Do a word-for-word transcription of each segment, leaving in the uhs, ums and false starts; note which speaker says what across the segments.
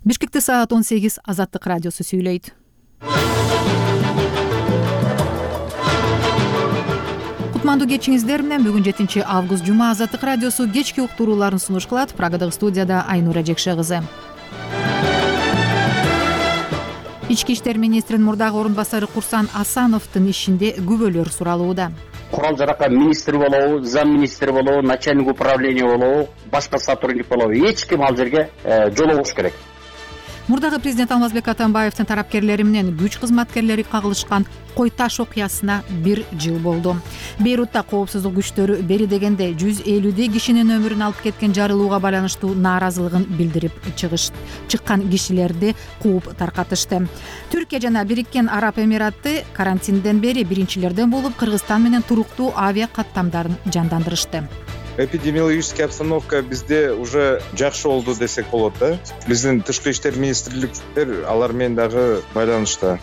Speaker 1: Бишкекте саат он сегиз, Азаттык радиосу сүйлөйт. Кутмандуу кечиңиздер менен бүгүн жетинчи август жума Азаттык радиосу кечки уктурууларын сунуш кылат. Прагадагы студияда Айнура Жекше кызы. Ички иштер министринин мурдагы орун басары Курсан Асановдун ишинде күбөлөр суралууда.
Speaker 2: Курал жарака министр болобу, зам министр болобу, начальник управления болобу, башка сотрудник болобу, эч ким ал жерге жолобош керек.
Speaker 1: Мурдагы президент Алмазбек Атамбаевдин тарапкерлери менен күч кызматкерлери кагылышкан Кой таш окуясына бир жыл болду. Бейрутта коопсуздук күчтөрү бери дегенде жүз элүүдөй кишинин өмүрүн алып кеткен жарылууга байланыштуу нааразылыгын билдирип чыгыш чыккан кишилерди кууп таркатышты. Түркия жана Бириккен Араб Эмираты карантинден бери биринчилерден болуп Кыргызстан менен туруктуу авиа каттамдарын жандандырышты.
Speaker 3: Эпидемиологическая обстановка бизде уже жакшы болду десек болот да. Биздин тышкы иштер министрликтер алар менен дагы байланышта.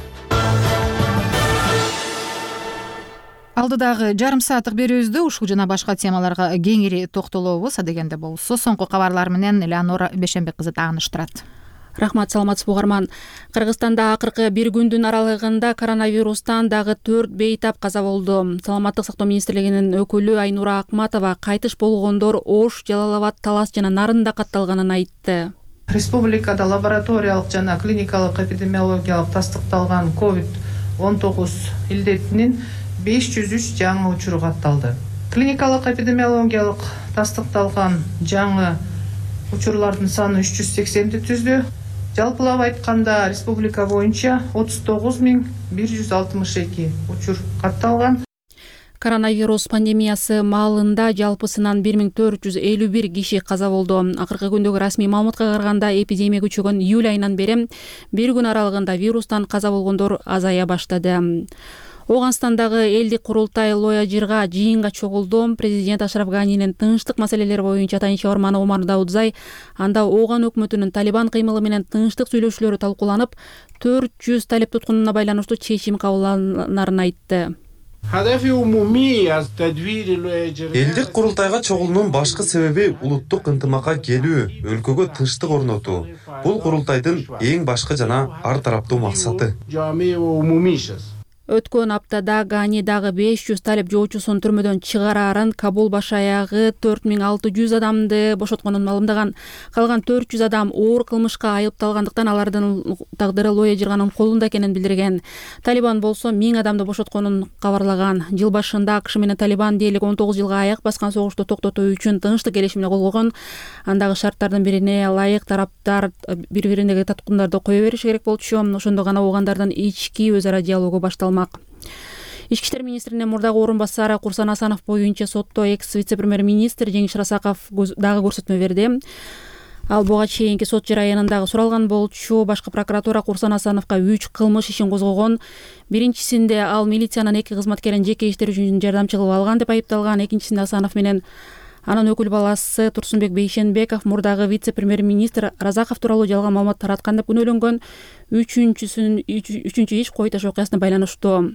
Speaker 1: Алдыдагы жарым сааттык берүүбүздө ушул жана башка темаларга кеңири токтолобуз. Адегенде болсо соңку кабарлар менен Элеонора Бешенбек кызы тааныштырат.
Speaker 4: Рахмат, саламатсыз угарман. Кыргызстанда акыркы бир күндүн аралыгында коронавирустан дагы төрт бейтап каза болду. Саламаттык сактоо министрлигинин өкүлү Айнура Акматова кайтыш болгондор Ош, Жалал Абад, Талас жана Нарында катталганын айтты.
Speaker 5: Республикада лабораториялык жана клиникалык эпидемиологиялык тастыкталган ковид он тогуз илдетинин беш жүз үч жаңы учуру катталды. Клиникалык эпидемиологиялык тастыкталган жаңы учурлардын саны үч жүз сексенди түздү. Жалпылап айтканда республика боюнча отуз тогуз миң бир жүз алтымыш эки учур катталган.
Speaker 4: Коронавирус пандемиясы маалында жалпысынан бир миң төрт жүз элүү бир киши каза болду. Акыркы күндөгү расмий маалыматка караганда эпидемия күчөгөн июль айынан бери бир күн аралыгында вирустан каза болгондор азая баштады. Оганстандагы элдик курултай Лоя Жирга жыйынга чогулду. Президент Ашраф Ганинин тынчтык маселелери боюнча таанич чыгарманы Омар Даудзай анда Оган өкмөтүнүн Талибан кыймылы менен тынчтык сүйлөшүүлөрү талкууланып, төрт жүз талеп туткунуна байланыштуу чечим кабылданарын айтты.
Speaker 6: Элдик курултайга чогулуунун башкы себеби улуттук ынтымакка келүү, өлкөгө тынчтык орнотуу. Бул курултайдын эң башкы жана ар тараптуу максаты.
Speaker 4: Өткөн аптада Гани дагы беш жүз талеп жоочусун түрмөдөн чыгарарын, Кабул баш аягы төрт миң алты жүз адамды бошотконун маалымдаган. Калган төрт жүз адам оор кылмышка айыпталгандыктан алардын тагдыры Лоя Жирганын колунда экенин билдирген. Талибан болсо миң адамды бошотконун кабарлаган. Жыл башында АКШ менен Талибан дээрлик он тогуз жылга аяк баскан согушту токтотуу үчүн тынчтык келишимине кол койгон. Андагы шарттардын бирине ылайык тараптар бири-бириндеги таткындарды кое бериши керек болчу. Ошондо гана оогандардын ички өз ара диалогу башталмак. Ички иштер министринин мурдагы орун басары Курсан Асанов боюнча сотто экс вице-премьер-министр Жеңиш Расаков дагы көрсөтмө берди. Ал буга чейинки сот жараянындагы суралган болчу. Башкы прокуратура Курсан Асановго үч кылмыш ишин козгогон. Биринчисинде ал милициянын эки кызматкерин жеке иштер үчүн жардамчы кылып алган деп айыпталган. Экинчисинде Асанов менен анын өкүл баласы Турсунбек Бейшенбеков мурдагы вице-премьер-министр Разаков тууралуу жалган маалымат тараткан деп күнөөлөнгөн. Үчүнчүсүн үчүнчү иш Кой таш окуясына байланыштуу.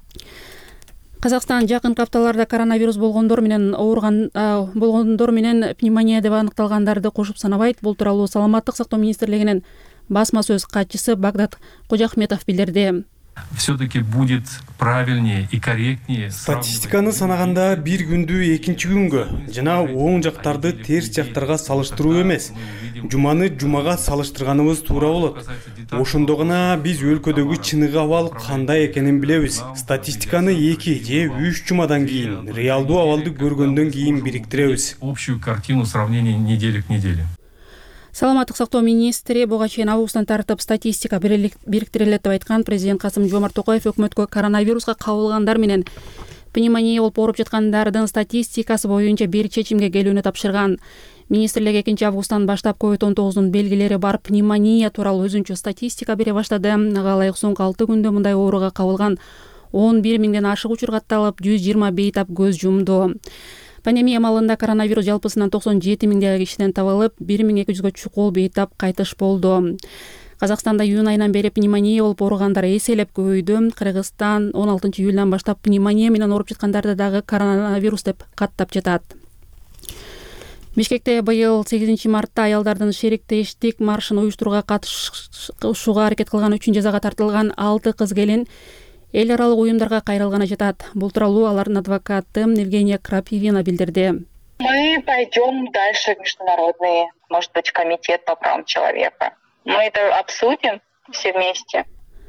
Speaker 4: Казакстан жакынкы апталарда коронавирус болгондор менен ооруган болгондор менен пневмония деп аныкталгандарды кошуп санабайт. Бул тууралуу Саламаттык сактоо министрлигинин басма сөз катчысы Багдат Кожахметов билдирди.
Speaker 7: Все-таки будет правильнее и корректнее.
Speaker 8: Статистиканы санаганда бир күндү экинчи күнгө жана оң жактарды терс жактарга салыштыруу эмес, жуманы жумага салыштырганыбыз туура болот. Ошондо гана биз өлкөдөгү чыныгы абал кандай экенин билебиз. Статистиканы эки же үч жумадан кийин, реалдуу абалды көргөндөн кийин бириктиребиз.
Speaker 7: Общую картину сравнения недели к неделе.
Speaker 4: Саламаттык сактоо министри буга чейин августтан тартып статистика бириктирилет деп айткан. Президент Касым-Жомарт Токаев өкмөткө коронавируска кабылгандар менен пневмония болуп ооруп жаткандардын статистикасы боюнча бир чечимге келүүнү тапшырган. Министрлик экинчи августтан баштап ковид он тогуздун белгилери бар пневмония тууралуу өзүнчө статистика бере баштады. Ага ылайык соңку алты күндө мындай ооруга кабылган он бир миңден ашык учур катталып, жүз жыйырма бейтап көз жумду. Пандемия маалында коронавирус жалпысынан токсон жети миңдей кишиден табылып, бир миң эки жүзгө чукул бейтап кайтыш болду. Казакстанда июнь айынан бери пневмония болуп ооругандар эселеп көбөйдү. Кыргызстан он алтынчы июлдан баштап пневмония менен ооруп жаткандарды дагы коронавирус деп каттап жатат. Бишкекте быйыл сегизинчи мартта аялдардын шериктештик маршын уюштурууга катышууга аракет кылган үчүн жазага тартылган алты кыз келин эл аралык уюмдарга кайрылганы жатат. Бул тууралуу алардын адвокаты Евгения Крапивина билдирди.
Speaker 9: Мы пойдем дальше в международный, может быть, комитет по правам человека. Мы это обсудим все вместе.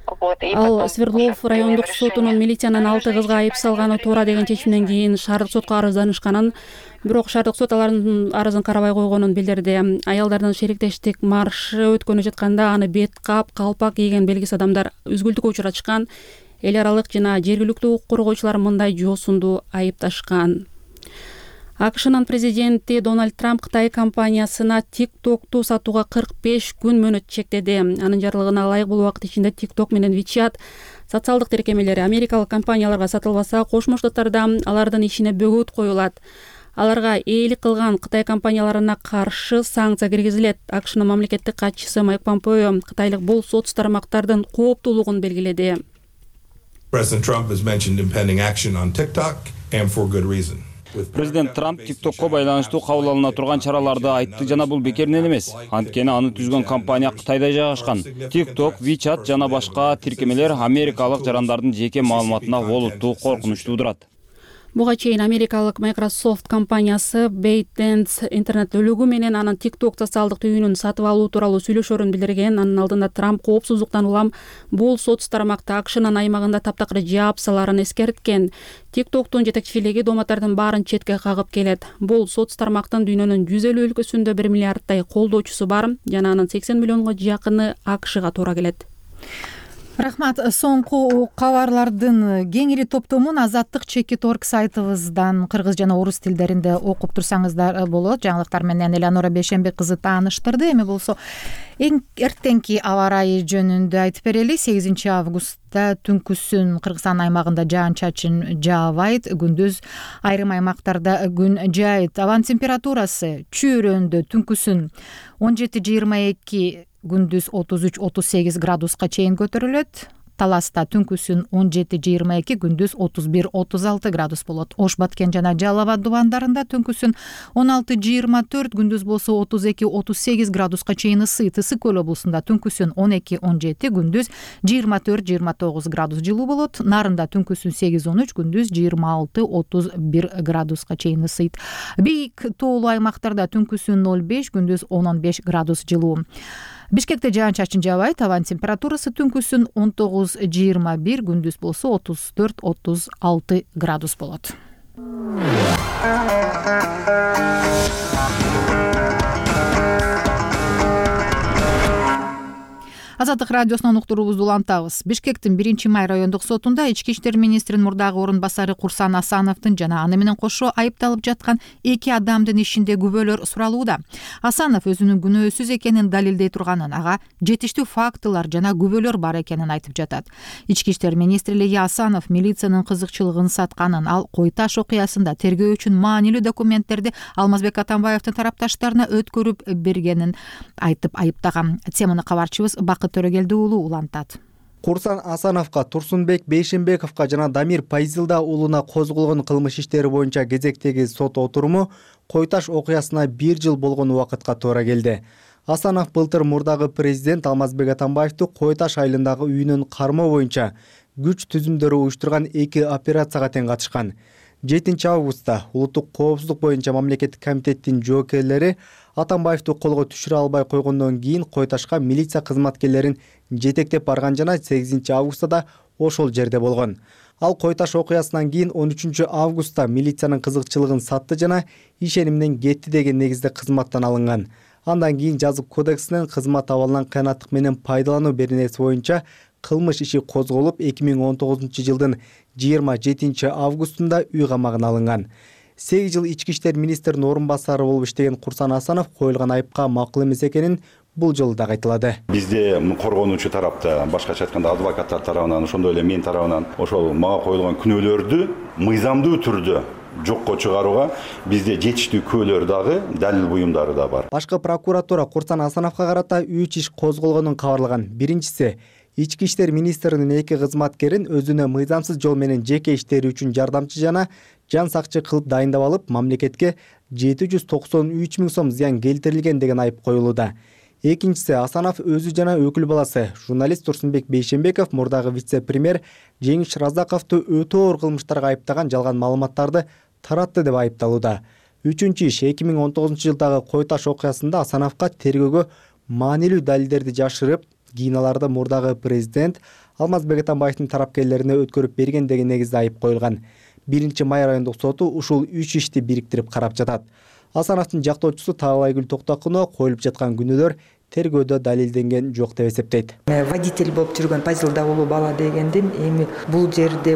Speaker 4: Ал Свердлов райондук сотунун милициянын алты кызга айып салганы туура деген чечимден кийин шаардык сотко арызданышканын, бирок шаардык сот алардын арызын карабай койгонун билдирди. Аялдардын шериктештик маршы өткөнү жатканда аны бет кап, калпак кийген белгисиз адамдар үзгүлтүккө учуратышкан. Эл аралык жана жергиликтүү укук коргоочулар мындай жоосунду айыпташкан. АКШнын президенти Дональд Трамп Кытай компаниясына TikTok'ту сатууга кырк беш күн мөөнөт чектеди. Анын жарлыгына ылайык бул убакыт ичинде TikTok менен WeChat социалдык тиркемелери америкалык компанияларга сатылбаса, Кошмо Штаттарда алардын ишине бөгөт коюлат. Аларга ээлик кылган Кытай компанияларына каршы санкция киргизилет. АКШнын мамлекеттик катчысы Майк Помпео кытайлык бул соц тармактардын кооптуулугун белгиледи.
Speaker 10: President Trump has mentioned impending action on TikTok and for good reason.
Speaker 11: Президент Трамп TikTok'ко байланыштуу кабыл алына турган чараларды айтты жана бул бекеринен эмес. Анткени аны түзгөн компания Кытайда жайгашкан. TikTok, WeChat жана башка тиркемелер америкалык жарандардын жеке маалыматына олуттуу коркунуч туудурат.
Speaker 4: Буга чейин америкалык Microsoft компаниясы ByteDance интернет өлүгү менен анын TikTok социалдык түйүнүн сатып алуу тууралуу сүйлөшөрүн билдирген. Анын алдында Трамп коопсуздуктан улам бул соц тармакты АКШнын аймагында таптакыр жаап саларын эскерткен. TikToктун жетекчилиги доматтардын баарын четке кагып келет. Бул соц тармактын дүйнөнүн жүз элүү өлкөсүндө бир миллиардтай колдоочусу бар жана анын сексен миллионго жакыны АКШга туура келет.
Speaker 1: Рахмат. Соңку кабарлардын кеңири топтомун Азаттык чекит точка орг сайтыбыздан кыргыз жана орус тилдеринде окуп турсаңыздар болот. Жаңылыктар менен Элеонора Бейшенбек кызы тааныштырды. Эми болсо эң эртеңки аба ырайы жөнүндө айтып берели. сегизинчи августта түнкүсүн Кыргызстан аймагында жаан-чачын жаабайт, күндүз айрым аймактарда күн жайыт. Абанын температурасы чүйрөндө түнкүсүн он жети жыйырма эки, күндүз отуз үч отуз сегиз градуска чейин көтөрүлөт. Таласта түнкүсүн он жети жыйырма эки, күндүз отуз бир отуз алты градус болот. Ош Баткен жана Жалал Абад дубандарында түнкүсүн он алты жыйырма төрт, күндүз болсо отуз эки отуз сегиз градуска чейин ысыйт. Ысык көл облусунда түнкүсүн он эки он жети, күндүз жыйырма төрт жыйырма тогуз градус жылуу болот. Нарында түнкүсүн сегиз он үч, күндүз жыйырма алты отуз бир градуска чейин ысыйт. Бийик тоолуу аймактарда түнкүсүн ноль беш, күндүз он он беш градус жылуу. Бишкекте жаан-чачын жаабайт. Абанын температурасы түнкүсүн он тогуз жыйырма бир, күндүз болсо отуз төрт отуз алты градус болот. Азаттык радиосунан уктуруубузду улантабыз. Бишкектин биринчи май райондук сотунда ички иштер министринин мурдагы орун басары Курсан Асановдун жана аны менен кошо айыпталып жаткан эки адамдын ишинде күбөлөр суралууда. Асанов өзүнүн күнөөсүз экенин далилдей турганын, ага жетиштүү фактылар жана күбөлөр бар экенин айтып жатат. Ички иштер министрлиги Асанов милициянын кызыкчылыгын сатканын, ал Кой Таш окуясында тергөө үчүн маанилүү документтерди Алмазбек Атамбаевдин тарапташтарына өткөрүп бергенин айтып айыптаган. Теманы кабарчыбыз Бакыт Төрөгелди уулу улантат.
Speaker 12: Курсан Асановго, Турсунбек Бейшенбековго жана Дамир Пайзилда уулуна козголгон кылмыш иштери боюнча кезектеги сот отуруму Кой Таш окуясына бир жыл болгон убакытка туура келди. Асанов былтыр мурдагы президент Алмазбек Атамбаевди Кой Таш айылындагы үйүнөн кармоо боюнча күч түзүмдөрү уюштурган эки операцияга тең катышкан. жетинчи августта улуттук коопсуздук боюнча мамлекеттик комитеттин жоокерлери Атамбаевди колго түшүрө албай койгондон кийин Кой Ташка милиция кызматкерлерин жетектеп барган жана сегизинчи августта да ошол жерде болгон. Ал Кой Таш окуясынан кийин он үчүнчү августта милициянын кызыкчылыгын сатты жана ишенимден кетти деген негизде кызматтан алынган. Андан кийин жазык кодексинен кызмат абалынан кыянаттык менен пайдалануу беренеси боюнча кылмыш иши козголуп эки миң он тогузунчу жылдын жыйырма жетинчи августунда үй камагына алынган. сегиз жыл ички иштер министринин орун басары болуп иштеген Курсан Асанов коюлган айыпка макул эмес экенин бул жолу да айтылады.
Speaker 13: Бизде коргонуучу тарапта, башкача айтканда адвокаттар тарабынан, ошондой эле мен тарабынан ошол мага коюлган күнөөлөрдү мыйзамдуу түрдө жокко чыгарууга бизде жетиштүү күбөлөр дагы, далил буюмдары да бар.
Speaker 12: Башкы прокуратура Курсан Асановго карата үч иш козголгонун кабарлаган. Биринчиси Ички иштер министринин эки кызматкерин өзүнө мыйзамсыз жол менен жеке иштери үчүн жардамчы жана жан сакчы кылып дайындап алып, мамлекетке жети жүз токсон үч миң сом зыян келтирилген деген айып коюлууда. Экинчиси, Асанов өзү жана өкүл баласы журналист Турсунбек Бейшенбеков мурдагы вице-премьер Жеңиш Разаковду өтө оор кылмыштарга айыптаган жалган маалыматтарды таратты деп айыпталууда. Үчүнчү иш, эки миң он тогузунчу жылдагы Кой Таш окуясында Асановго тергөөгө маанилүү далилдерди жашырып, кийин аларды мурдагы президент Алмазбек Атамбаевдин тарапкерлерине өткөрүп берген деген негизде айып коюлган. Биринчи май райондук соту ушул үч ишти бириктирип карап жатат. Асановдун жактоочусу Таалайгүл Токтокуно коюлуп жаткан күнөөлөр тергөөдө далилденген жок деп эсептейт.
Speaker 14: Водитель болуп жүргөн Пазилда улуу бала дегендин эми бул жерде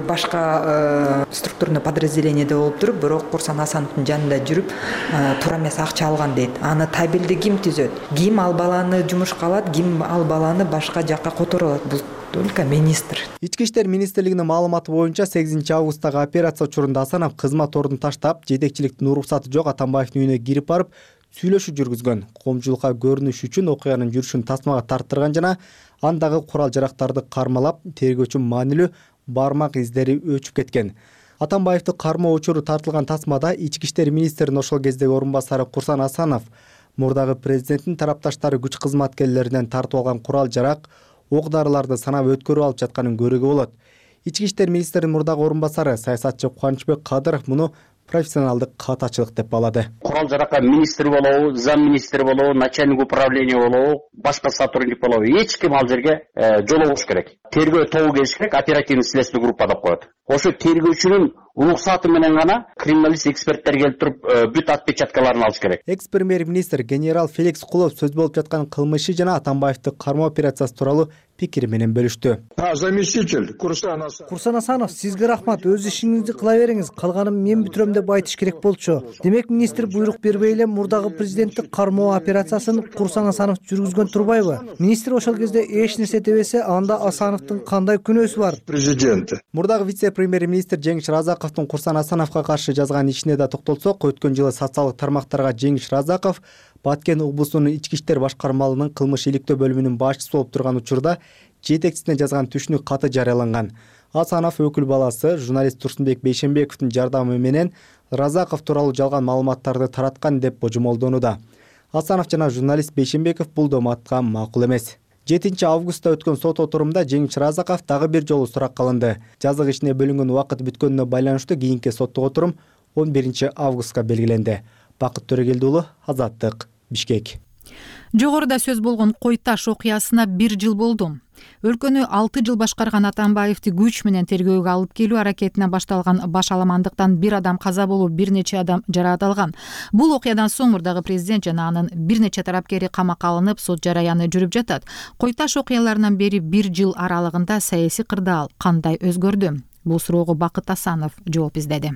Speaker 14: башка структурный подразделениеде болуп туруп, бирок Курсан Асановдун жанында жүрүп, туура эмес акча алган дейт. Аны табелди ким түзөт? Ким ал баланы жумушка алат, ким ал баланы башка жакка которот? Бул только министр.
Speaker 12: Ички иштер министрлигинин маалыматы боюнча сегизинчи августтагы операция учурунда Асанов кызмат ордун таштап, жетекчиликтин уруксаты жок Атамбаевдин үйүнө кирип барып, сүйлөшүү жүргүзгөн. Коомчулукка көрүнүш үчүн окуянын жүрүшүн тасмага тарттырган жана андагы курал жарактарды кармалап, тергөөчү маанилүү бармак издери өчүп кеткен. Атамбаевди кармоо учуру тартылган тасмада ички иштер министринин ошол кездеги орун басары Курсан Асанов мурдагы президенттин тарапташтары күч кызматкерлеринен тартып алган курал жарак, ок-дарыларды санап өткөрүп алып жатканын көрүүгө болот. Ички иштер министринин мурдагы орун басары саясатчы Кубанычбек Кадыров муну профессионалдык катачылык деп балады.
Speaker 2: Курал жаракка министр болобу, зам министр болобу, начальник управления болобу, башка сотрудник болобу, эч ким ал жерге жолобош керек. Тергөө тобу келиш керек, оперативный следственный группа деп коет. Ошо тергөөчүнүн уруксаты менен гана криминалист эксперттер келип туруп бүт отпечаткаларын алыш керек.
Speaker 12: Экс-премьер-министр генерал Феликс Кулов сөз болуп жаткан кылмышы жана Атамбаевди кармоо операциясы тууралуу пикири менен бөлүштү.
Speaker 15: Заместитель Курсан Асанов, сизге рахмат, өз ишиңизди кыла бериңиз, калганын мен бүтүрөм деп айтыш керек болчу. Демек, министр буйрук бербей эле мурдагы президенттик кармоо операциясын Курсан Асанов жүргүзгөн турбайбы? Министр ошол кезде эч нерсе дебесе, анда Асановдун кандай күнөөсү бар? Президент.
Speaker 12: Мурдагы вице-премьер-министр Жеңиш Разаковдун Курсан Асановго каршы жазган ишине да токтолсок, өткөн жылы социалдык тармактарга Жеңиш Разаков Баткен облусунун ички иштер башкармалыгынын кылмыш иликтөө бөлүмүнүн башчысы болуп турган учурда жетекчисине жазган түшүнүк каты жарыяланган. Асанов өкүл баласы журналист Турсунбек Бейшенбековдун жардамы менен Разаков тууралуу жалган маалыматтарды тараткан деп божомолдонууда. Асанов жана журналист Бейшенбеков бул доматка макул эмес. жетинчи августта өткөн сот отурумда Жеңиш Разаков дагы бир жолу суракка алынды. Жазык ишине бөлүнгөн убакыт бүткөнүнө байланыштуу кийинки соттук отурум он биринчи августка белгиленди. Бакыт Төрөгелди уулу, Азаттык, Бишкек.
Speaker 1: Жогоруда сөз болгон Кой Таш окуясына бир жыл болду. Өлкөнү алты жыл башкарган Атамбаевди күч менен тергөөгө алып келүү аракетине башталган баш аламандыктан бир адам каза болуп, бир нече адам жаракат. Бул окуядан соң мурдагы президент жана анын бир нече тарапкери камакка алынып, сот жараяны жүрүп жатат. Кой Таш окуяларынан бери бир жыл аралыгында саясий кырдаал кандай өзгөрдү? Бул суроого Бакыт Асанов жооп издеди.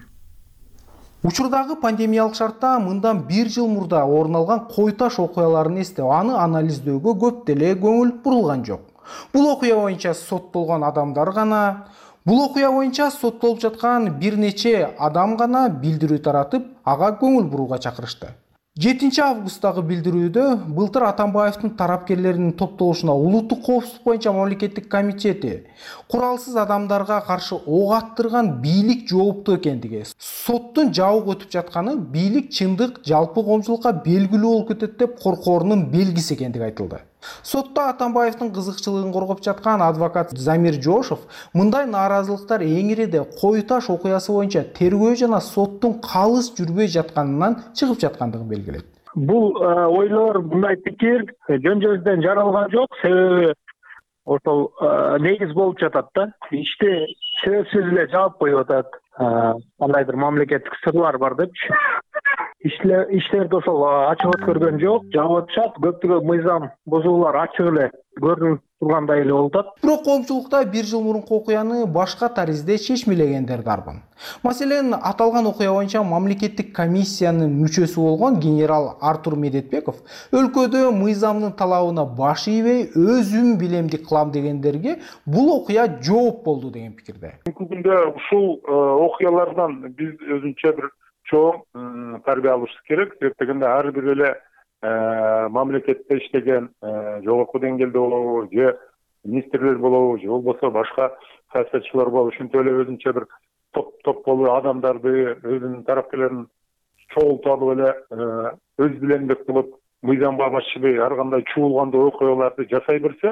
Speaker 16: Учурдагы пандемиялык шартта мындан бир жыл мурда орун алган Кой Таш окуяларын эстеп, аны анализдөөгө көп деле көңүл бурулган жок. Бул окуя боюнча соттолгон адамдар гана, бул окуя боюнча соттолуп жаткан бир нече адам гана билдирүү таратып, ага көңүл бурууга чакырышты. жетинчи августтагы билдирүүдө былтыр Атамбаевдин тарапкерлеринин топтолушуна улуттук коопсуздук боюнча мамлекеттик комитети куралсыз адамдарга каршы ок аттырган бийлик жооптуу экендиги, соттун жабык өтүп жатканы бийлик чындык жалпы коомчулукка белгилүү болуп кетет деп коркоорунун белгиси экендиги айтылды. Сотто Атамбаевдин кызыкчылыгын коргоп жаткан адвокат Замир Жошов мындай нааразылыктар эңириде Кой Таш окуясы боюнча тергөө жана соттун калыс жүрбөй жатканынан чыгып жаткандыгын белгилейт.
Speaker 17: Бул ойлор, мындай пикир жөн жөнүндөн жаралган жок, себеби ошол негиз болуп жатат да. Иште себепсиз эле жаап коюп атат. Кандайдыр мамлекеттик сырлар бар депчи. Иштерди ошол ачык өткөргөн жок, жаап атышат. Көптөгөн мыйзам бузуулар ачык эле көрүнүп тургандай эле болуп атат.
Speaker 16: Бирок коомчулукта бир жыл мурунку окуяны башка таризде чечмелегендер дарбын. Маселен, аталган окуя боюнча мамлекеттик комиссиянын мүчөсү болгон генерал Артур Медетбеков өлкөдө мыйзамдын талабына баш ийбей өзүм билемдик кылам дегендерге бул окуя жооп болду деген пикирде.
Speaker 17: Бүгүнкү күндө ушул окуялардан биз өзүнчө бир чоң тарбия алышыбыз керек. Себеп дегенде ар бир эле мамлекетте иштеген жогорку деңгээлде болобу же министрлер болобу же болбосо башка саясатчылар болобу ушинтип эле өзүнчө бир топ топ болуп адамдарды өзүнүн тарапкерлерин чогултуп алып эле өз билемдик кылып мыйзамга басчылы ар кандай чуулгандуу окуяларды жасай берсе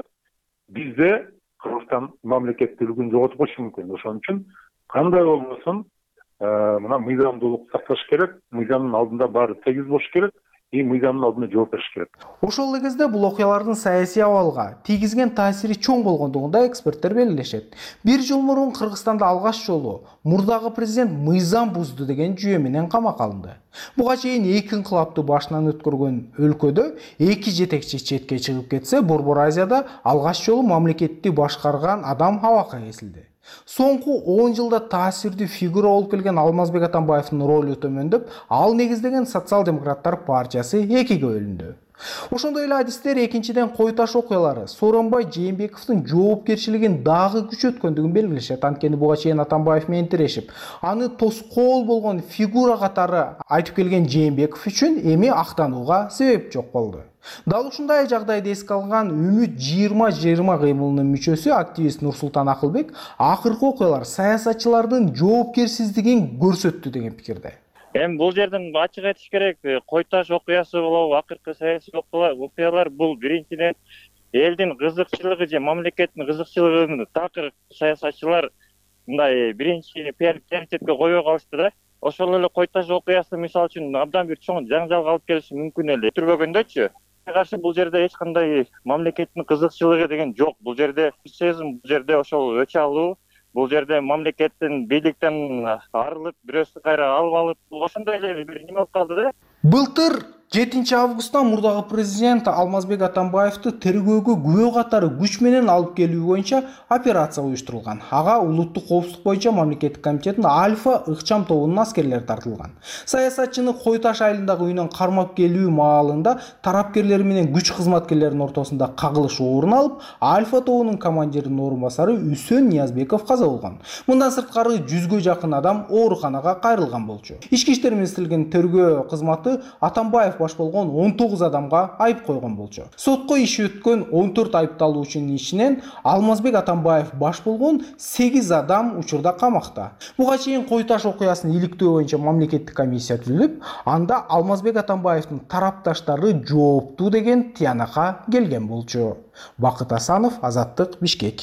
Speaker 17: бизде Кыргызстан мамлекеттүүлүгүн жоготуп коюшу мүмкүн. Ошон үчүн кандай болбосун мына мыйзамдуулук сакташ керек, мыйзамдын алдында баары тегиз болуш керек, и мыйзамдын алдында жооп бериш керек.
Speaker 16: Ошол эле кезде бул окуялардын саясий абалга тийгизген таасири чоң болгондугун да эксперттер белгилешет. Бир жыл мурун Кыргызстанда алгач жолу мурдагы президент мыйзам бузду деген жүйө менен камакка алынды. Буга чейин эки инкылапты башынан өткөргөн өлкөдө эки жетекчи четке чыгып кетсе, Борбор Азияда алгач жолу мамлекетти башкарган адам абакка кесилди. Соңку он жылда таасирдүү фигура болуп келген Алмазбек Атамбаевдин ролу төмөндөп, ал негиздеген социал-демократтар партиясы экиге бөлүндү. Ошондой эле адистер экинчиден кой таш окуялары Сооронбай Жээнбековдун жоопкерчилигин дагы күчөткөндүгүн белгилешет. Анткени буга чейин Атамбаев менен тирешип, аны тоскоол болгон фигура катары айтып келген Жээнбеков үчүн эми актанууга себеп жок болду. Дал ушундай жагдайды эске алган Үмүт жыйырма жыйырма кыймылынын мүчөсү активист Нурсултан Акылбек акыркы окуялар саясатчылардын жоопкерсиздигин көрсөттү деген пикирде.
Speaker 18: Эми бул жерден ачык айтыш керек, кой таш окуясы болобу, акыркы саясий окуялар бул биринчиден элдин кызыкчылыгы же мамлекеттин кызыкчылыгын такыр саясатчылар мындай биринчи приоритетке койбой калышты да. Ошол эле кой таш окуясы мисалы үчүн абдан бир чоң жаңжалга алып келиши мүмкүн эле. Түрбөгөндөчү каршы бул жерде эч кандай мамлекеттин кызыкчылыгы деген жок. Бул жерде сезим, бул жерде ошол өч алуу, бул жерде мамлекеттин бийликтен арылып, бирөөсү кайра алып алып, ошондой эле бир неме болуп калды да. Былтыр
Speaker 16: жетинчи августта мурдагы президент Алмазбек Атамбаевди тергөөгө күбө катары күч менен алып келүү боюнча операция уюштурулган. Ага улуттук коопсуздук боюнча мамлекеттик комитеттин Альфа ыкчам тобунун аскерлери тартылган. Саясатчыны Кой Таш айылындагы үйүнөн кармап келүү маалында тарапкерлери менен күч кызматкерлеринин ортосунда кагылыш орун алып, Альфа тобунун командиринин орун басары Үсөн Ниязбеков каза болгон. Мындан сырткары жүзгө жакын адам ооруканага кайрылган болчу. Ички иштер министрлигинин тергөө кызматы Атамбаев баш болгон он тогуз адамга айып койгон болчу. Сотко иши өткөн он төрт айыпталуучунун ичинен Алмазбек Атамбаев баш болгон сегиз адам учурда камакта. Буга чейин Кой Таш окуясын иликтөө боюнча мамлекеттик комиссия түзүлүп, анда Алмазбек Атамбаевдин тарапташтары жооптуу деген тыянакка келген болчу. Бакыт Асанов, Азаттык, Бишкек.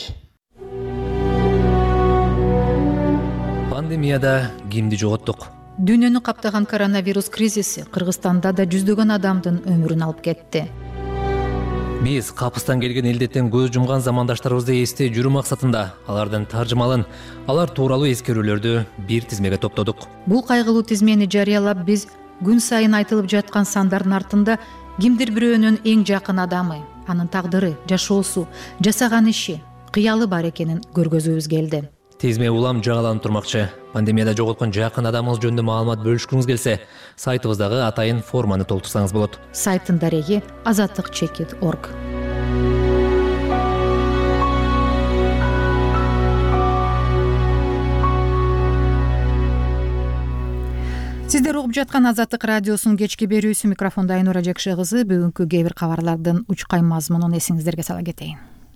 Speaker 19: Пандемияда кимди жоготтук?
Speaker 1: Дүйнөнү каптаган коронавирус кризиси Кыргызстанда да жүздөгөн адамдын өмүрүн алып кетти.
Speaker 19: Биз капыстан келген илдеттен көз жумган замандаштарыбызды эстей жүрүү максатында алардын таржымалын, алар тууралуу эскерүүлөрдү бир тизмеге топтодук.
Speaker 1: Бул кайгылуу тизмени жарыялап, биз күн сайын айтылып жаткан сандардын артында кимдир бирөөнүн эң жакын адамы, анын тагдыры, жашоосу, жасаган иши, кыялы бар экенин көргөзүүбүз келди.
Speaker 19: Тизме улам жагаланып турмакчы. Пандемияда жоготкон жакын адамыңыз жөнүндө маалымат бөлүшкүңүз келсе, сайтыбыздагы атайын форманы толтурсаңыз болот.
Speaker 1: Сайттын дареги азаттык чекит точка орг. Сиздер угуп жаткан Азаттык радиосунун кечки берүүсү, микрофондо Айнура Жекше кызы. Бүгүнкү кээ бир кабарлардын учкай мазмунун эсиңиздерге сала кетейин.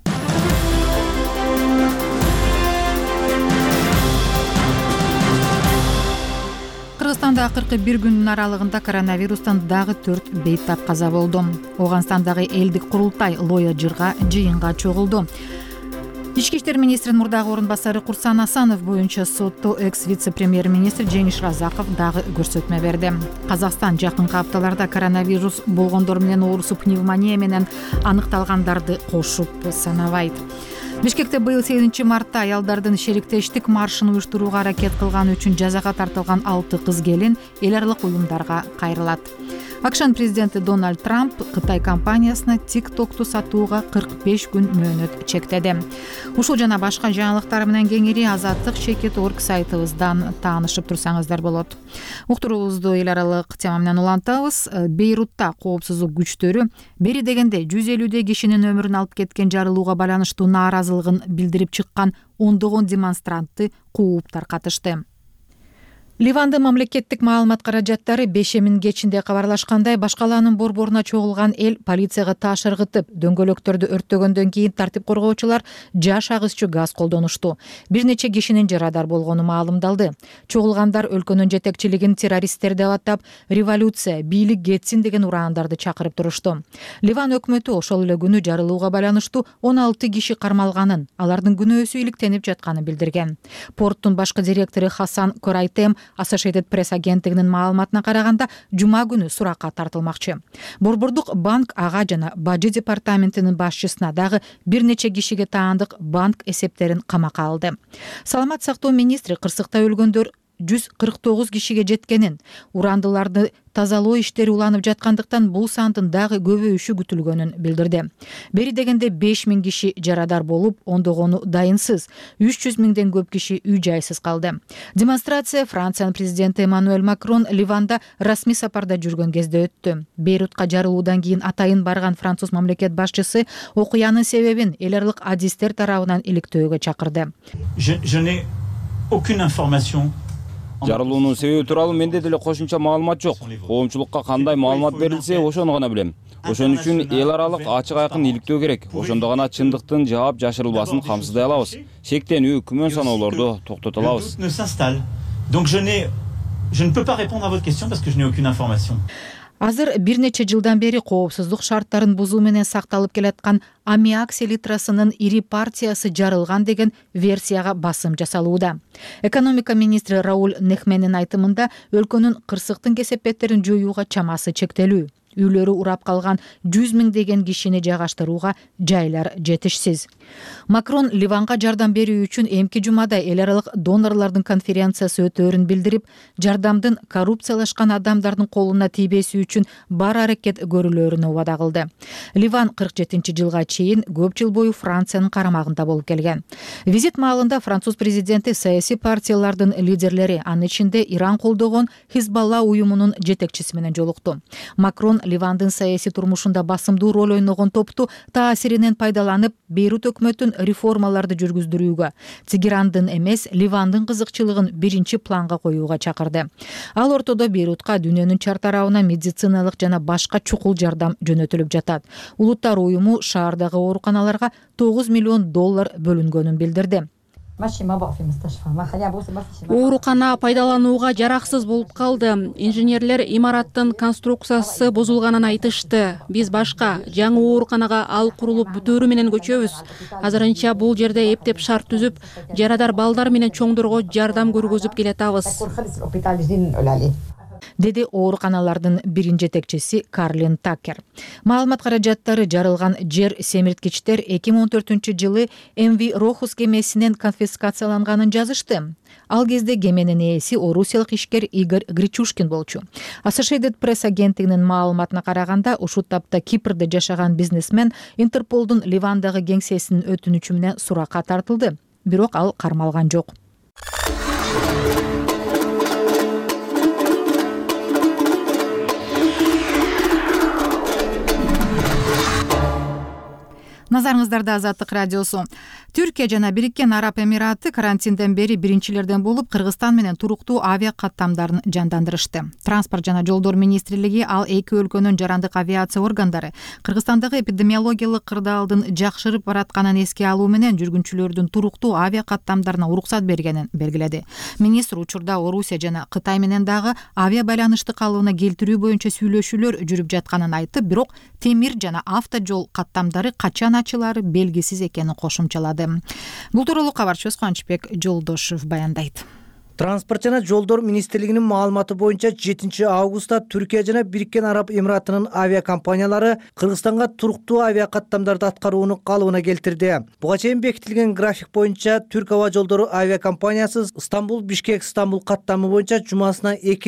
Speaker 1: Кыргызстанда акыркы бир күндүн аралыгында коронавирустан дагы төрт бейтап каза болду. Оганстандагы элдик курултай Лоя Жырга жыйынга чогулду. Ички иштер министринин мурдагы орун басары Курсан Асанов боюнча сотто экс-вице-премьер-министр Жеңиш Разаков дагы көрсөтмө берди. Казакстан жакынкы апталарда коронавирус болгондор менен оорусу пневмония менен аныкталгандарды кошуп санабайт. Бишкекте быйыл сегизинчи мартта аялдардын шериктештик маршын уюштурууга аракет кылган үчүн жазага тартылган алты кыз келин эл аралык уюмдарга кайрылат. Акшан президенти Дональд Трамп Кытай компаниясына TikTok'ту сатууга кырк беш күн мөөнөт чектеди. Ушул жана башка жаңылыктар менен кеңири азаттык чекит точка орг сайтыбыздан таанышып турсаңыздар болот. Уктуруубузду эл аралык тема менен улантабыз. Бейрутта коопсуздук күчтөрү бери дегенде жүз элүүдөй кишинин өмүрүн алып кеткен жарылууга байланыштуу нааразылыгын билдирип чыккан ондогон демонстрантты кууп таркатышты. Ливандын мамлекеттик маалымат каражаттары бешемин кечинде кабарлашкандай башкалаанын борборуна чогулган эл полицияга таш ыргытып, дөңгөлөктөрдү өрттөгөндөн кийин тартип коргоочулар жаш агызчу газ колдонушту. Бир нече кишинин жарадар болгону маалымдалды. Чогулгандар өлкөнүн жетекчилигин террористтер деп атап, революция, бийлик кетсин деген ураандарды чакырып турушту. Ливан өкмөтү ошол эле күнү жарылууга байланыштуу он алты киши кармалганын, алардын күнөөсү иликтенип жатканын билдирген. Порттун башкы директору Хасан Корайтем Associated Press агенттигинин маалыматына караганда, жума күнү суракка тартылмакчы. Борбордук банк ага жана бажы департаментинин башчысына дагы бир нече кишиге таандык банк эсептерин камакка алды. Саламат сактоо министри кырсыкта өлгөндөр жүз кырк тогуз кишиге жеткенин, урандыларды тазалоо иштери уланып жаткандыктан бул сандын дагы көбөйүшү күтүлгөнүн билдирди. Бери дегенде беш миң киши жарадар болуп, ондогону дайынсыз, үч жүз миңден көп киши үй жайсыз калды. Демонстрация Франциянын президенти Эммануэль Макрон Ливанда расмий сапарда жүргөн кезде өттү. Бейрутка жарылуудан кийин атайын барган француз мамлекет башчысы окуянын себебин эл аралык адистер тарабынан иликтөөгө чакырды.
Speaker 11: Жарылуунун себеби тууралуу менде деле кошумча маалымат жок. Коомчулукка кандай маалымат берилсе, ошону гана билем. Ошон үчүн эл аралык ачык айкын иликтөө керек. Ошондо гана чындыктын жаап жашырылбасын камсыздай алабыз. Шектенүү, күмөн саноолорду токтото алабыз.
Speaker 1: Азыр бир нече жылдан бери коопсуздук шарттарын бузуу менен сакталып келаткан аммиак селитрасынын ири партиясы жарылган деген версияга басым жасалууда. Экономика министри Рауль Нехменин айтымында өлкөнүн кырсыктын кесепеттерин жоюуга чамасы чектелүү. Үйлөрү урап калган жүз миңдеген кишини жайгаштырууга жайлар жетишсиз. Макрон Ливанга жардам берүү үчүн эмки жумада эл аралык донорлордун конференциясы өтөөрүн билдирип, жардамдын коррупциялашкан адамдардын колуна тийбеси үчүн бар аракет көрүлөөрүнө убада кылды. Ливан кырк жетинчи жылга чейин көп жыл бою Франциянын карамагында болуп келген. Визит маалында француз президенти саясий партиялардын лидерлери, анын ичинде Иран колдогон Хизбалла уюмунун жетекчиси менен жолукту. Макрон Ливандын саясий турмушунда басымдуу роль ойногон топту таасиринен пайдаланып, Бейрут өкмөтүн реформаларды жүргүздүрүүгө, Тегерандын эмес, Ливандын кызыкчылыгын биринчи планга коюуга чакырды. Ал ортодо Бейрутка дүйнөнүн чар тарабына медициналык жана башка чукул жардам жөнөтүлүп жатат. Улуттар уюму шаардагы ооруканаларга тогуз миллион доллар бөлүнгөнүн билдирди.
Speaker 4: Оорукана пайдаланууга жараксыз болуп калды. Инженерлер имараттын конструкциясы бузулганын айтышты. Биз башка жаңы ооруканага ал курулуп бүтөөрү менен көчөбүз. Азырынча бул жерде эптеп шарт түзүп, жарадар балдар менен чоңдорго жардам көргөзүп келатабыз, деди ооруканалардын биринчи жетекчиси Карлин Такер. Маалымат каражаттары жарылган жер семирткичтер эки миң он төртүнчү жылы эм ви Рохус кемесинен конфискацияланганын жазышты. Ал кезде кеменин ээси орусиялык ишкер Игорь Гречушкин болчу. Associated Press агенттигинин маалыматына караганда, ушул тапта Кипрде жашаган бизнесмен Интерполдун Ливандагы кеңсесинин өтүнүчү менен суракка тартылды. Бирок ал кармалган жок. Назарыңыздарда Азаттык радиосу. Түркия жана Бириккен Араб Эмираты карантинден бери биринчилерден болуп Кыргызстан менен туруктуу авиа каттамдарын жандандырышты. Транспорт жана жолдор министрлиги ал эки өлкөнүн жарандык авиация органдары Кыргызстандагы эпидемиологиялык кырдаалдын жакшырып баратканын эске алуу менен жүргүнчүлөрдүн туруктуу авиа каттамдарына уруксат бергенин белгиледи. Министр учурда Орусия жана Кытай менен дагы авиа байланышты калыбына келтирүү боюнча сүйлөшүүлөр жүрүп жатканын айтып, бирок темир жана автожол каттамдары качан ачылары белгисиз экенин кошумчалады. Бул тууралуу кабарчыбыз Кубанычбек Жолдошев баяндайт.
Speaker 15: Транспорт жана жолдор министрлигинин маалыматы боюнча жетинчи августта Түркия жана Бириккен Араб Эмиратынын авиакомпаниялары Кыргызстанга туруктуу авиа каттамдарды аткарууну калыбына келтирди. Буга чейин бекитилген график боюнча Түрк аба жолдору авиакомпаниясы Стамбул Бишкек Стамбул каттамы боюнча жумасына эки ирет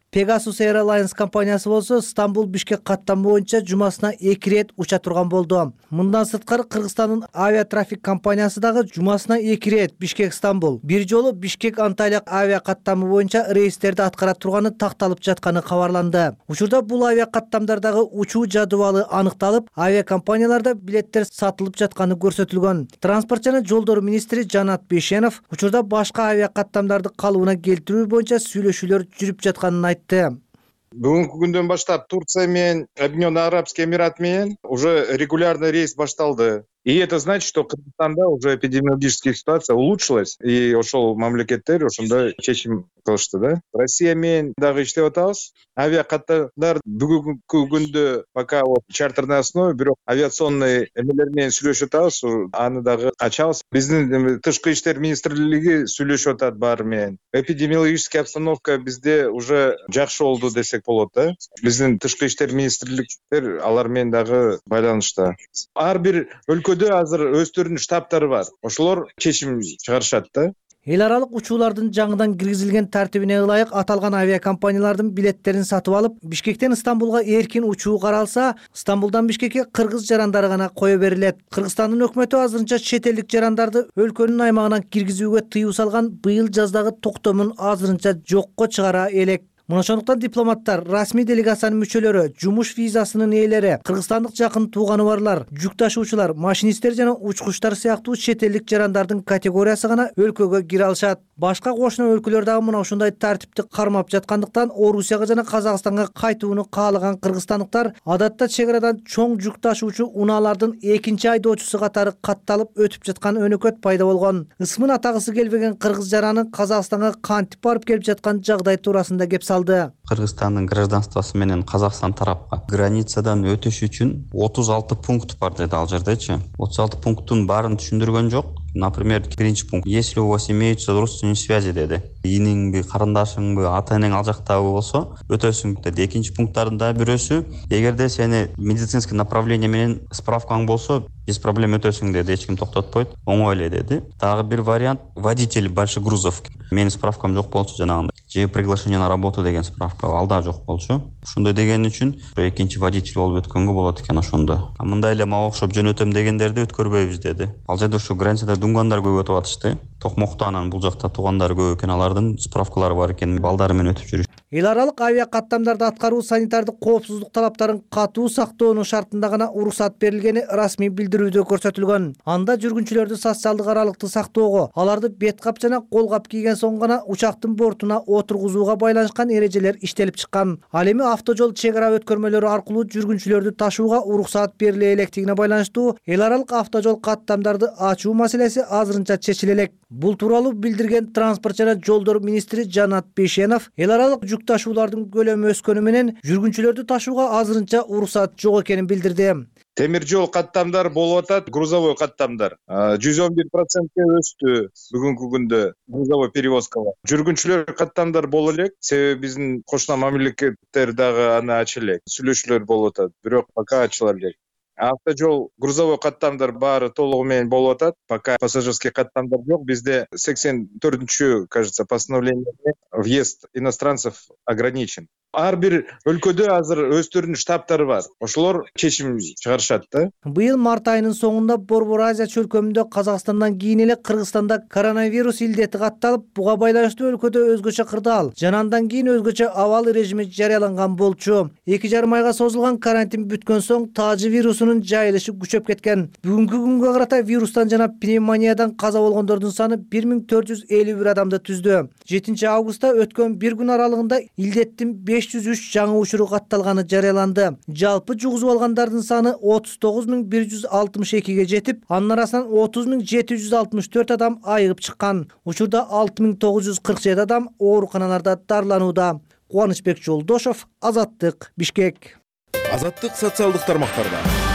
Speaker 15: Pegasus Airlines компаниясы болсо Стамбул Бишкек каттамы боюнча жумасына эки ирет уча турган болду. Мындан сырткары Кыргызстандын авиатрафик компаниясы дагы жумасына эки ирет Бишкек Стамбул, бир жолу Бишкек Анталия авиа каттамы боюнча рейстерди аткара турганы такталып жатканы кабарланды. Учурда бул авиа каттамдардагы учуу жадыбалы аныкталып, авиакомпанияларда билеттер сатылып жатканы көрсөтүлгөн. Транспорт жана жолдор министри Жанат Бейшенов учурда башка авиа каттамдарды калыбына келтирүү боюнча сүйлөшүүлөр жүрүп жатканын айтты.
Speaker 3: Бүгүнкү күндөн баштап Турция менен Объединенный Арабский Эмират менен уже регулярный рейс башталды. И это значит, что Кыргызстанда уже эпидемиологическая ситуация улучшилась, и ошол мамлекеттер ошондой чечим кылышты, да. Россия менен дагы иштеп атабыз. Авиакаттамдар бүгүнкү күндө пока вот чартерной основе, бирок авиационный эмелер менен сүйлөшүп атабыз, аны дагы ачабыз. Биздин тышкы иштер министрлиги сүйлөшүп атат баары менен. Эпидемиологическая обстановка бизде уже жакшы болду десек болот, да. Биздин тышкы иштер министрликтер алар менен дагы байланышта. Ар бир өлкөдө азыр өздөрүнүн штабтары бар. Ошолор чечим чыгарышат да.
Speaker 15: Эл аралык учуулардын жаңыдан киргизилген тартибине ылайык аталган авиакомпаниялардын билеттерин сатып алып, Бишкектен Стамбулга эркин учуу каралса, Стамбулдан Бишкекке кыргыз жарандары гана кое берилет. Кыргызстандын өкмөтү азырынча чет элдик жарандарды өлкөнүн аймагынан киргизүүгө тыюу салган быйыл жаздагы токтомун азырынча жокко чыгара элек. Мына ошондуктан дипломаттар, расмий делегациянын мүчөлөрү, жумуш визасынын ээлери, кыргызстандык жакын тууганы барлар, жүк ташуучулар, машинисттер жана учкучтар сыяктуу чет элдик жарандардын категориясы гана өлкөгө кире алышат. Башка кошуна өлкөлөр дагы мына ушундай тартипти кармап жаткандыктан Орусияга жана Казакстанга кайтууну каалаган кыргызстандыктар адатта чек арадан чоң жүк ташуучу унаалардын экинчи айдоочусу катары катталып өтүп жаткан өнөкөт пайда болгон. Ысмын атагысы келбеген кыргыз жаранын Казакстанга кантип барып келип жаткан жагдай туурасында кеп салды.
Speaker 20: Кыргызстандын гражданствосу менен Казакстан тарапка границадан өтүш үчүн отуз алты пункт бар деди ал жердечи. отуз алты пункттун баарын түшүндүргөн жок. Например, биринчи пункт: если у вас имеются родственные связи деди. Иниңби, карындашыңбы, ата энең ал жактабы болсо өтөсүң деди. Экинчи пункттардын бирөөсү: эгерде сени медицинский направление менен справкаң болсо, без проблем өтөсүң деди. Эч ким токтотпойт. Оңой эле деди. Дагы бир вариант: водитель больших грузов. Менин справкам жок болчу жанагындай. Же приглашение на работу деген справка ал да жок болчу. Ошондой деген үчүн экинчи водитель болуп өткөнгө болот экен ошондо. Мындай эле мага окшоп жөнөтөм дегендерди өткөрбөйбүз деди. Ал жерде ушу границада дуңгандар көп өтүп атышты. Токмокто анан бул жакта туугандар көп экен, алардын справкалары бар экен, балдары менен өтүп жүрүш.
Speaker 15: Эл аралык авиа каттамдарды аткаруу санитардык коопсуздук талаптарын катуу сактоонун шартында гана уруксат берилгени расмий билдирүүдө көрсөтүлгөн. Анда жүргүнчүлөрдү социалдык аралыкты сактоого, аларды бет кап жана кол кап кийген соң гана учактын бортуна отургузууга байланышкан эрежелер иштелип чыккан. Ал эми автожол чек ара өткөрмөлөрү аркылуу жүргүнчүлөрдү ташууга уруксат бериле электигине байланыштуу эл аралык автожол каттамдарды ачуу маселеси азырынча чечиле элек. Бул тууралуу билдирген транспорт жана жолдор министри Жанат Бейшенов эл аралык жүк ташуулардын көлөмү өскөнү менен жүргүнчүлөрдү ташууга азырынча уруксат жок экенин билдирди.
Speaker 3: Темир жол каттамдар болуп атат, грузовой каттамдар жүз он бир процентке өстү бүгүнкү күндө грузовой перевозкалар. Жүргүнчүлөр каттамдар боло элек, себеби биздин кошуна мамлекеттер дагы аны ача элек. Сүйлөшүүлөр болуп атат, бирок пока ачыла элек. Автожол грузовой каттамдар баары толугу менен болуп атат. Пока пассажирский каттамдар жок. Бизде сексен төртүнчү, кажется, постановление въезд иностранцев ограничен. Ар бир өлкөдө азыр өздөрүнүн штабтары бар. Ошолор чечим чыгарышат да.
Speaker 15: Быйыл март айынын соңунда Борбор Азия чөлкөмүндө Казакстандан кийин эле Кыргызстанда коронавирус илдети катталып, буга байланыштуу өлкөдө өзгөчө кырдаал жана андан кийин өзгөчө абал режими жарыяланган болчу. эки жарым айга созулган карантин бүткөн соң таажы вирусунун жайылышы күчөп кеткен. Бүгүнкү күнгө карата вирустан жана пневмониядан каза болгондордун саны бир миң төрт жүз элүү бир адамды түздү. жетинчи августта өткөн бир күн аралыгында илдеттин беш жүз үч жаңы учуру катталганы жарыяланды. Жалпы жугузуп алгандардын саны отуз тогуз миң бир жүз алтымыш экиге жетип, анын арасынан отуз миң жети жүз алтымыш төрт адам айыгып чыккан. Учурда алты миң тогуз жүз кырк жети адам ооруканаларда дарыланууда. Кубанычбек Жолдошов, Азаттык, Бишкек.
Speaker 21: Азаттык социалдык тармактарда.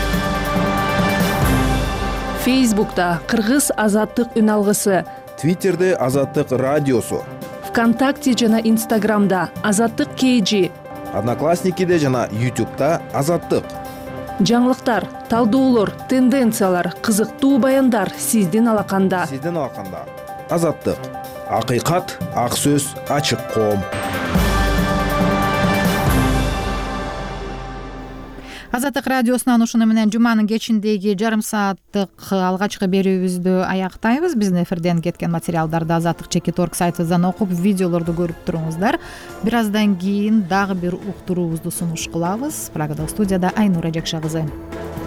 Speaker 22: Фейсбукта Кыргыз Азаттык үн алгысы,
Speaker 21: Твиттерде Азаттык радиосу,
Speaker 22: ВКонтакте жана Инстаграмда Азаттык кей джи,
Speaker 21: Одноклассникиде жана Ютубта Азаттык.
Speaker 22: Жаңылыктар, талдоолор, тенденциялар, кызыктуу баяндар сиздин алаканда.
Speaker 21: Сиздин алаканда. Азаттык. Акыйкат, ак сөз, ачык коом.
Speaker 1: Азаттык радиосунан ушуну менен жуманын кечиндеги жарым сааттык алгачкы берүүбүздү аяктайбыз. Биздин эфирден кеткен материалдарды азаттык чекит орг сайтыбыздан окуп, видеолорду көрүп туруңуздар. Бир аздан кийин дагы бир уктуруубузду сунуш кылабыз. Прагада студияда Айнура Жакша кызы.